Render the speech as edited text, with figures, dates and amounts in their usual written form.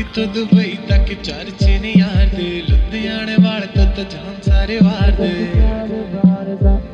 तो दुबई तक चर्चे ने यार दे लुधियाने वाले तो जान सारे वार दे